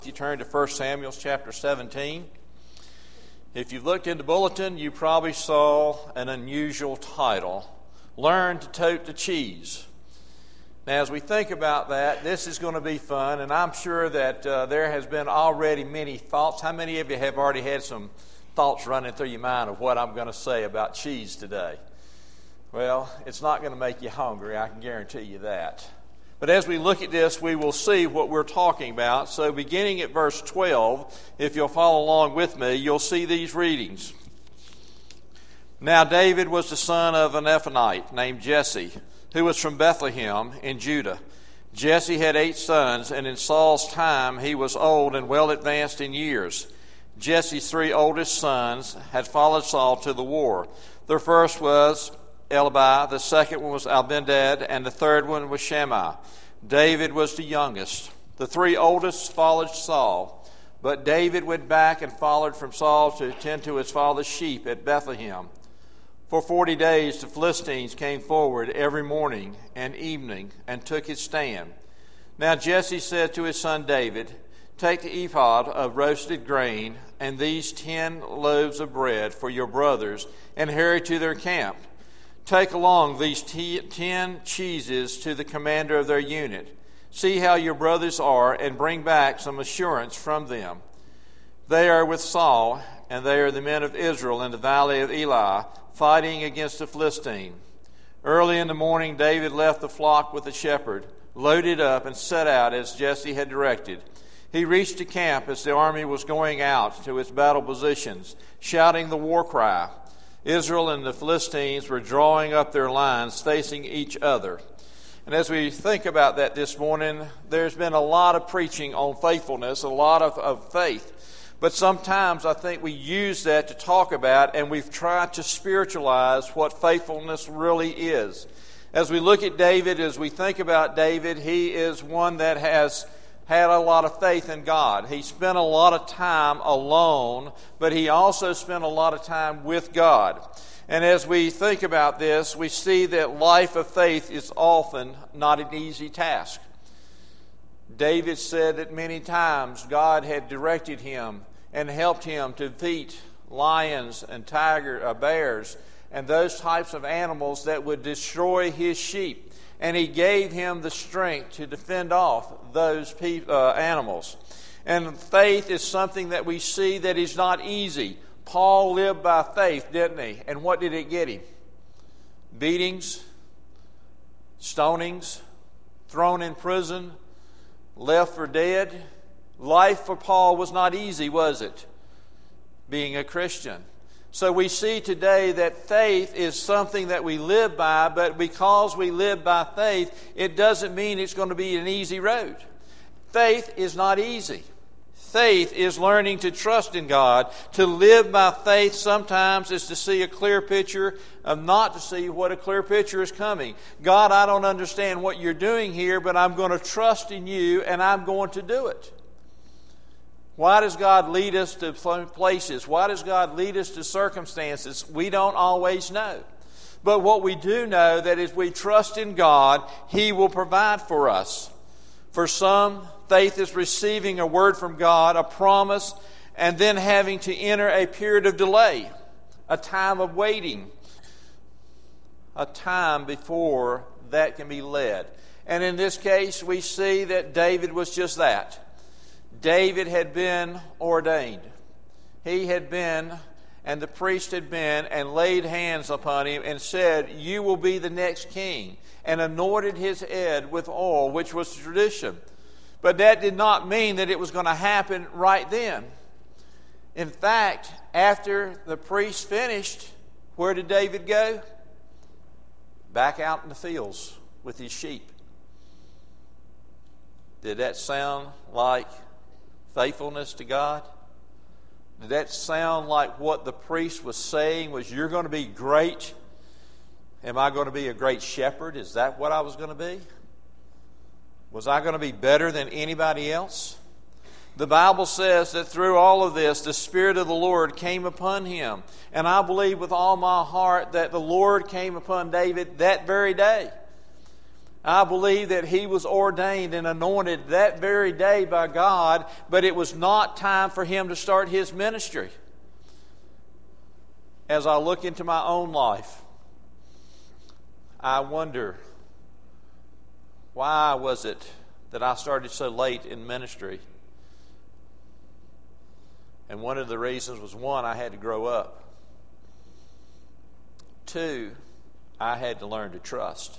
You turn to 1 Samuel chapter 17. If you've looked in the bulletin, you probably saw an unusual title, Learn to Tote the Cheese. Now, as we think about that, this is going to be fun, and I'm sure that there has been already many thoughts. How many of you have already had some thoughts running through your mind of what I'm going to say about cheese today? Well, it's not going to make you hungry, I can guarantee you that. But as we look at this, we will see what we're talking about. So beginning at verse 12, if you'll follow along with me, you'll see these readings. Now David was the son of an Ephraimite named Jesse, who was from Bethlehem in Judah. Jesse had 8 sons, and in Saul's time he was old and well advanced in years. Jesse's 3 oldest sons had followed Saul to the war. Their first was Eliab, the second one was Abinadab, and the third one was Shammah. David was the youngest. The 3 oldest followed Saul, but David went back and followed from Saul to tend to his father's sheep at Bethlehem. For 40 days the Philistines came forward every morning and evening and took his stand. Now Jesse said to his son David, "Take the ephod of roasted grain and these 10 loaves of bread for your brothers and hurry to their camp. Take along these 10 cheeses to the commander of their unit. See how your brothers are and bring back some assurance from them. They are with Saul, and they are the men of Israel in the valley of Elah, fighting against the Philistine." Early in the morning David left the flock with the shepherd, loaded up, and set out as Jesse had directed. He reached the camp as the army was going out to its battle positions, shouting the war cry. Israel and the Philistines were drawing up their lines, facing each other. And as we think about that this morning, there's been a lot of preaching on faithfulness, a lot of faith. But sometimes I think we use that to talk about, and we've tried to spiritualize what faithfulness really is. As we look at David, as we think about David, he is one that has had a lot of faith in God. He spent a lot of time alone, but he also spent a lot of time with God. And as we think about this, we see that life of faith is often not an easy task. David said that many times God had directed him and helped him to defeat lions and bears and those types of animals that would destroy his sheep. And he gave him the strength to defend off those animals. And faith is something that we see that is not easy. Paul lived by faith, didn't he? And what did it get him? Beatings, stonings, thrown in prison, left for dead. Life for Paul was not easy, was it? Being a Christian. So we see today that faith is something that we live by, but because we live by faith, it doesn't mean it's going to be an easy road. Faith is not easy. Faith is learning to trust in God. To live by faith sometimes is to see a clear picture of not to see what a clear picture is coming. God, I don't understand what you're doing here, but I'm going to trust in you and I'm going to do it. Why does God lead us to places? Why does God lead us to circumstances? We don't always know. But what we do know that if we trust in God, He will provide for us. For some, faith is receiving a word from God, a promise, and then having to enter a period of delay, a time of waiting, a time before that can be led. And in this case, we see that David was just that. David had been ordained. He had been, and the priest had been, and laid hands upon him and said, "You will be the next king," and anointed his head with oil, which was tradition. But that did not mean that it was going to happen right then. In fact, after the priest finished, where did David go? Back out in the fields with his sheep. Did that sound like faithfulness to God? Did that sound like what the priest was saying was, you're going to be great? Am I going to be a great shepherd? Is that what I was going to be? Was I going to be better than anybody else? The Bible says that through all of this, the Spirit of the Lord came upon him. And I believe with all my heart that the Lord came upon David that very day. I believe that he was ordained and anointed that very day by God, but it was not time for him to start his ministry. As I look into my own life, I wonder, why was it that I started so late in ministry? And one of the reasons was, one, I had to grow up. Two, I had to learn to trust.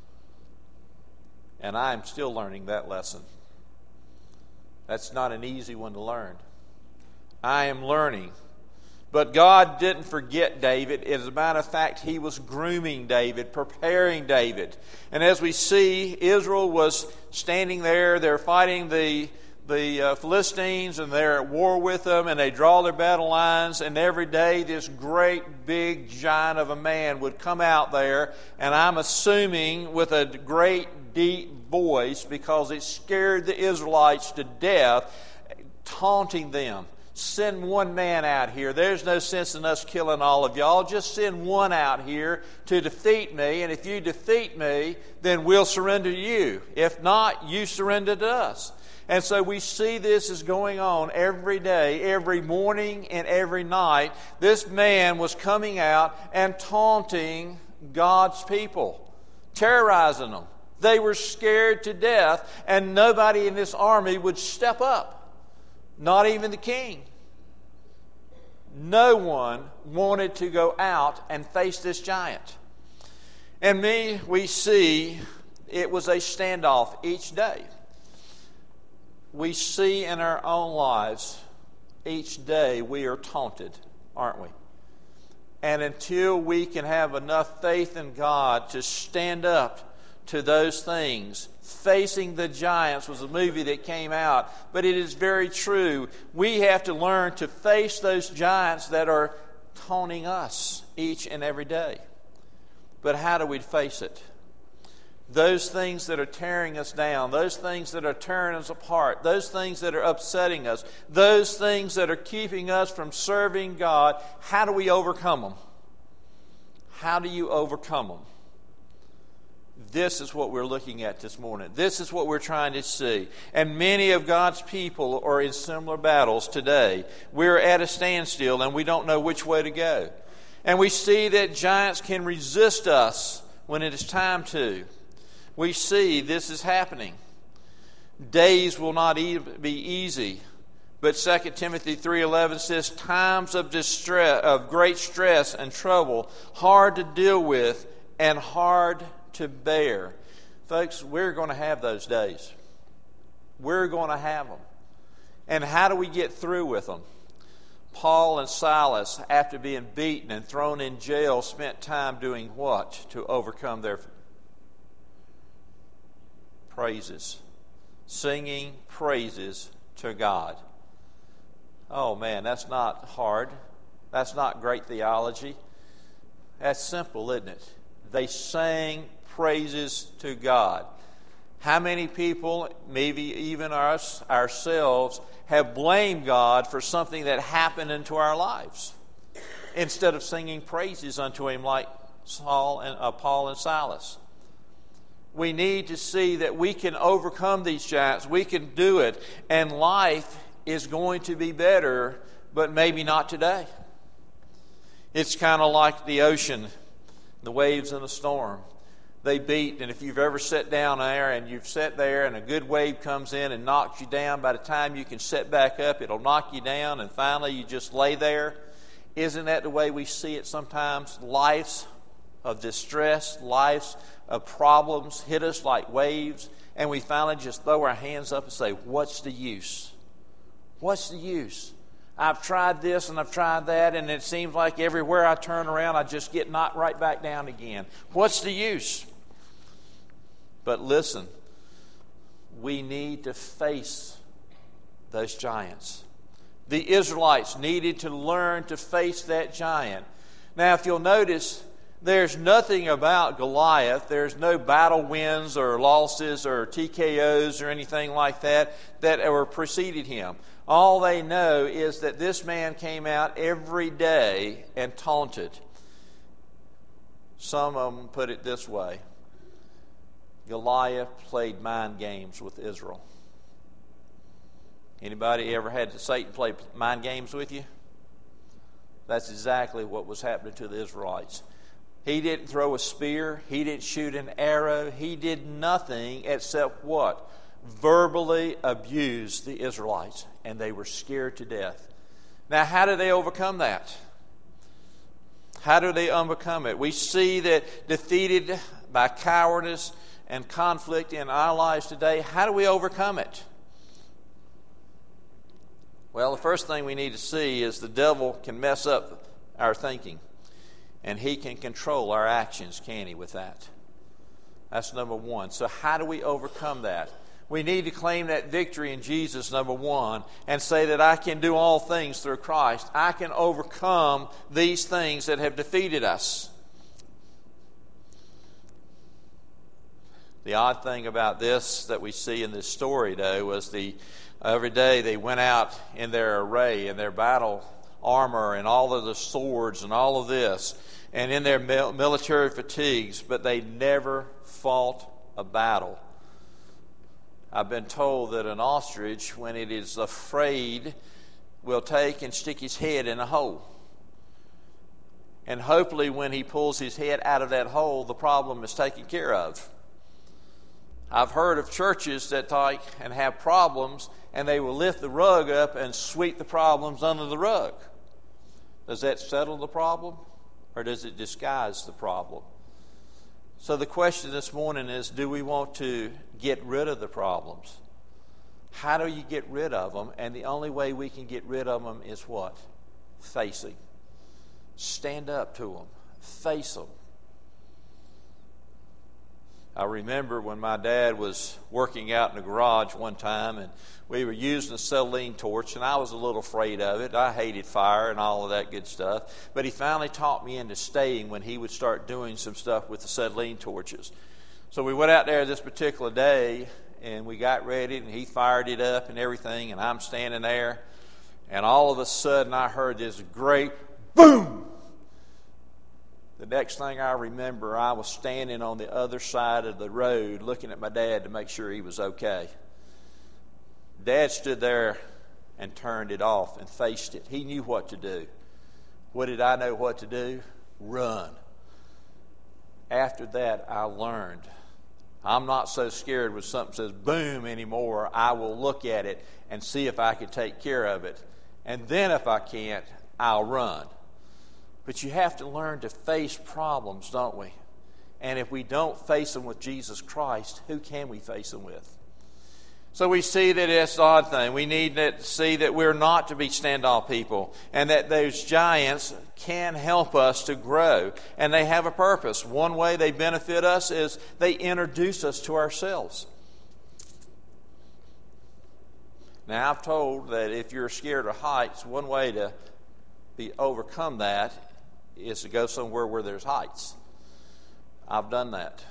And I am still learning that lesson. That's not an easy one to learn. I am learning. But God didn't forget David. As a matter of fact, he was grooming David, preparing David. And as we see, Israel was standing there. They're fighting the Philistines, and they're at war with them, and they draw their battle lines, and every day this great big giant of a man would come out there, and I'm assuming with a great deep voice, because it scared the Israelites to death, taunting them. Send one man out here. There's no sense in us killing all of y'all. Just send one out here to defeat me, and if you defeat me, then we'll surrender to you. If not, you surrender to us. And so we see this is going on every day, every morning and every night. This man was coming out and taunting God's people, terrorizing them. They were scared to death, and nobody in this army would step up, not even the king. No one wanted to go out and face this giant. And we see it was a standoff each day. We see in our own lives, each day we are taunted, aren't we? And until we can have enough faith in God to stand up to those things, Facing the Giants was a movie that came out, but it is very true. We have to learn to face those giants that are taunting us each and every day. But how do we face it? Those things that are tearing us down, those things that are tearing us apart, those things that are upsetting us, those things that are keeping us from serving God, how do we overcome them? How do you overcome them? This is what we're looking at this morning. This is what we're trying to see. And many of God's people are in similar battles today. We're at a standstill and we don't know which way to go. And we see that giants can resist us when it is time to. We see this is happening. Days will not be easy. But 2 Timothy 3:11 says, times of distress, of great stress and trouble, hard to deal with and hard to bear. Folks, we're going to have those days. We're going to have them. And how do we get through with them? Paul and Silas, after being beaten and thrown in jail, spent time doing what to overcome their praises? Singing praises to God. Oh man, that's not hard. That's not great theology. That's simple, isn't it? They sang praises to God. How many people, maybe even us ourselves, have blamed God for something that happened into our lives instead of singing praises unto Him like Paul and Silas? We need to see that we can overcome these giants. We can do it, and life is going to be better, but maybe not today. It's kind of like the ocean, the waves in a storm. They beat, and if you've ever sat down there and you've sat there and a good wave comes in and knocks you down, by the time you can sit back up, it'll knock you down, and finally you just lay there. Isn't that the way we see it sometimes? Lives of distress, lives of problems hit us like waves, and we finally just throw our hands up and say, what's the use? What's the use? I've tried this and I've tried that, and it seems like everywhere I turn around, I just get knocked right back down again. What's the use? But listen, we need to face those giants. The Israelites needed to learn to face that giant. Now, if you'll notice, there's nothing about Goliath. There's no battle wins or losses or TKOs or anything like that were preceded him. All they know is that this man came out every day and taunted. Some of them put it this way. Goliath played mind games with Israel. Anybody ever had Satan play mind games with you? That's exactly what was happening to the Israelites. He didn't throw a spear. He didn't shoot an arrow. He did nothing except what? Verbally abuse the Israelites, and they were scared to death. Now, how do they overcome that? How do they overcome it? We see that defeated by cowardice and conflict in our lives today. How do we overcome it? Well, the first thing we need to see is the devil can mess up our thinking, and he can control our actions, can he, with that? That's number one. So how do we overcome that? We need to claim that victory in Jesus, number one, and say that I can do all things through Christ. I can overcome these things that have defeated us. The odd thing about this that we see in this story, though, was every day they went out in their array, in their battle armor and all of the swords and all of this, and in their military fatigues, but they never fought a battle. I've been told that an ostrich, when it is afraid, will take and stick his head in a hole. And hopefully when he pulls his head out of that hole, the problem is taken care of. I've heard of churches that take and have problems, and they will lift the rug up and sweep the problems under the rug. Does that settle the problem, or does it disguise the problem? So the question this morning is, do we want to get rid of the problems? How do you get rid of them? And the only way we can get rid of them is what? Facing. Stand up to them. Face them. I remember when my dad was working out in the garage one time, and we were using a acetylene torch, and I was a little afraid of it. I hated fire and all of that good stuff. But he finally taught me into staying when he would start doing some stuff with acetylene torches. So we went out there this particular day, and we got ready, and he fired it up and everything, and I'm standing there, and all of a sudden I heard this great boom. The next thing I remember, I was standing on the other side of the road looking at my dad to make sure he was okay. Dad stood there and turned it off and faced it. He knew what to do. What did I know what to do? Run. After that, I learned. I'm not so scared when something says boom anymore. I will look at it and see if I can take care of it. And then if I can't, I'll run. But you have to learn to face problems, don't we? And if we don't face them with Jesus Christ, who can we face them with? So we see that it's the odd thing. We need to see that we're not to be standoff people, and that those giants can help us to grow, and they have a purpose. One way they benefit us is they introduce us to ourselves. Now, I've told that if you're scared of heights, one way to overcome that is to go somewhere where there's heights. I've done that.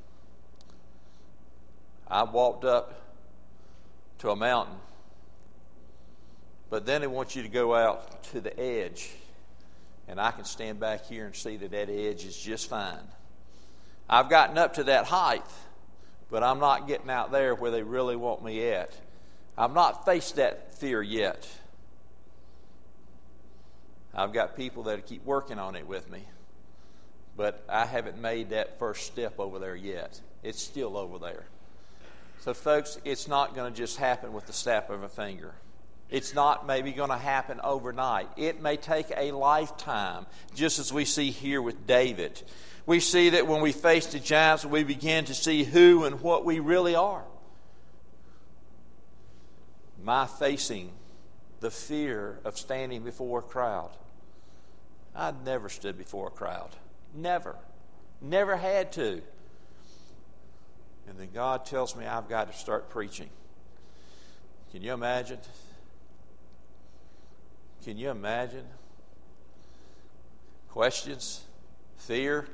I've walked up to a mountain, but then they want you to go out to the edge, and I can stand back here and see that edge is just fine. I've gotten up to that height, but I'm not getting out there where they really want me at. I've not faced that fear yet. I've got people that keep working on it with me, but I haven't made that first step over there yet. It's still over there. So, folks, it's not going to just happen with the snap of a finger. It's not maybe going to happen overnight. It may take a lifetime, just as we see here with David. We see that when we face the giants, we begin to see who and what we really are. My facing the fear of standing before a crowd. I'd never stood before a crowd. Never. Never had to. And then God tells me I've got to start preaching. Can you imagine? Can you imagine? Questions? Fear?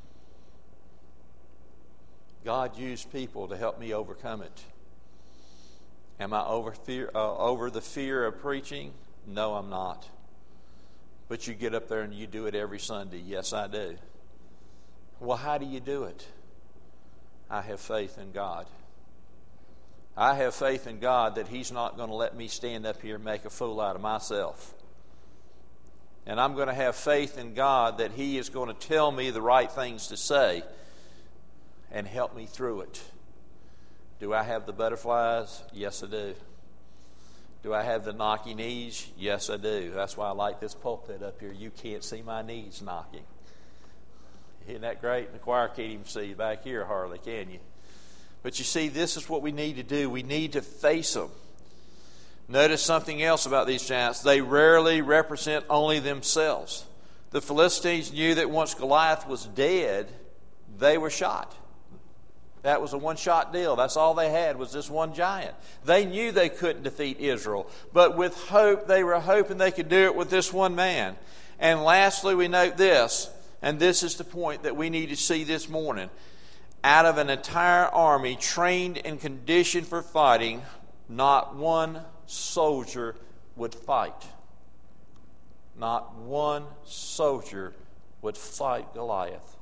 God used people to help me overcome it. Am I over the fear of preaching? No, I'm not. But you get up there and you do it every Sunday. Yes, I do. Well, how do you do it? I have faith in God. I have faith in God that He's not going to let me stand up here and make a fool out of myself. And I'm going to have faith in God that He is going to tell me the right things to say and help me through it. Do I have the butterflies? Yes, I do. Do I have the knocky knees? Yes, I do. That's why I like this pulpit up here. You can't see my knees knocking. Isn't that great? The choir can't even see you back here hardly, can you? But you see, this is what we need to do. We need to face them. Notice something else about these giants. They rarely represent only themselves. The Philistines knew that once Goliath was dead, they were shot. That was a one-shot deal. That's all they had was this one giant. They knew they couldn't defeat Israel. But with hope, they were hoping they could do it with this one man. And lastly, we note this, and this is the point that we need to see this morning. Out of an entire army trained and conditioned for fighting, not one soldier would fight. Not one soldier would fight Goliath.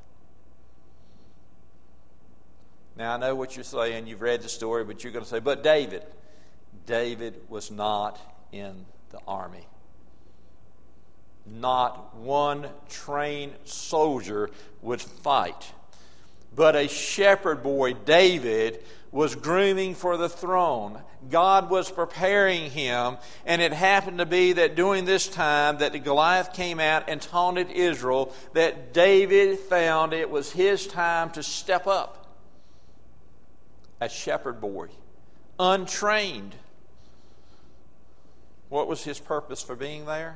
Now, I know what you're saying. You've read the story, but you're going to say, but David was not in the army. Not one trained soldier would fight. But a shepherd boy, David, was grooming for the throne. God was preparing him, and it happened to be that during this time that the Goliath came out and taunted Israel, that David found it was his time to step up. A shepherd boy, untrained. What was his purpose for being there?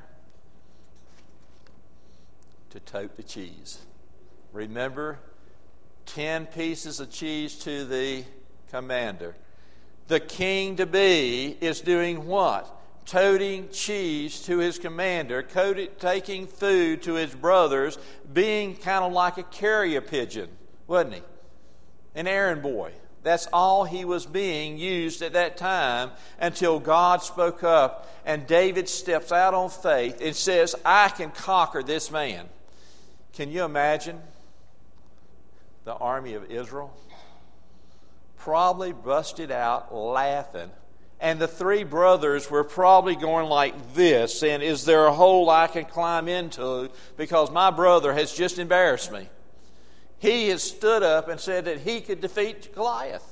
To tote the cheese. Remember, 10 pieces of cheese to the commander. The king-to-be is doing what? Toting cheese to his commander, taking food to his brothers, being kind of like a carrier pigeon, wasn't he? An errand boy. That's all he was being used at that time until God spoke up and David steps out on faith and says, I can conquer this man. Can you imagine the army of Israel? Probably busted out laughing. And the 3 brothers were probably going like this, saying, is there a hole I can climb into? Because my brother has just embarrassed me. He has stood up and said that he could defeat Goliath.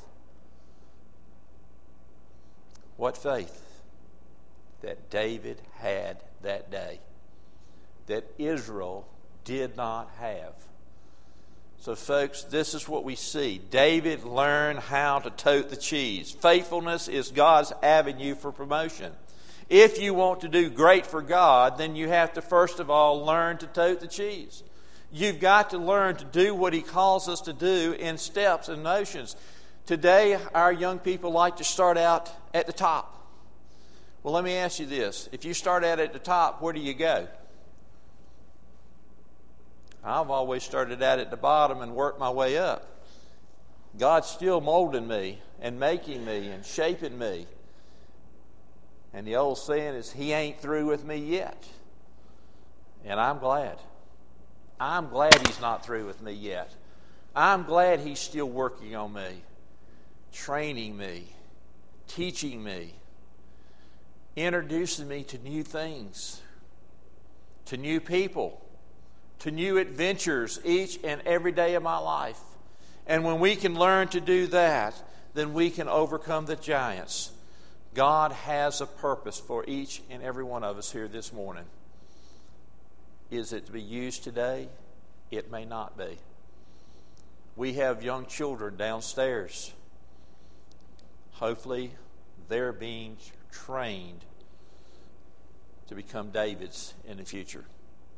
What faith that David had that day that Israel did not have. So folks, this is what we see. David learned how to tote the cheese. Faithfulness is God's avenue for promotion. If you want to do great for God, then you have to first of all learn to tote the cheese. You've got to learn to do what He calls us to do in steps and motions. Today, our young people like to start out at the top. Well, let me ask you this. If you start out at the top, where do you go? I've always started out at the bottom and worked my way up. God's still molding me and making me and shaping me. And the old saying is, He ain't through with me yet. And I'm glad. I'm glad He's not through with me yet. I'm glad He's still working on me, training me, teaching me, introducing me to new things, to new people, to new adventures each and every day of my life. And when we can learn to do that, then we can overcome the giants. God has a purpose for each and every one of us here this morning. Is it to be used today? It may not be. We have young children downstairs. Hopefully, they're being trained to become Davids in the future,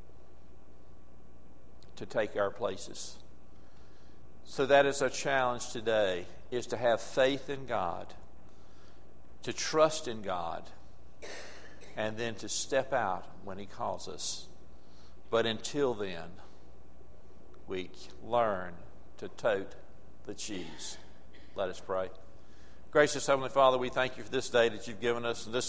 to take our places. So that is our challenge today, is to have faith in God, to trust in God, and then to step out when He calls us. But until then, we learn to tote the cheese. Let us pray. Gracious Heavenly Father, we thank You for this day that You've given us, and this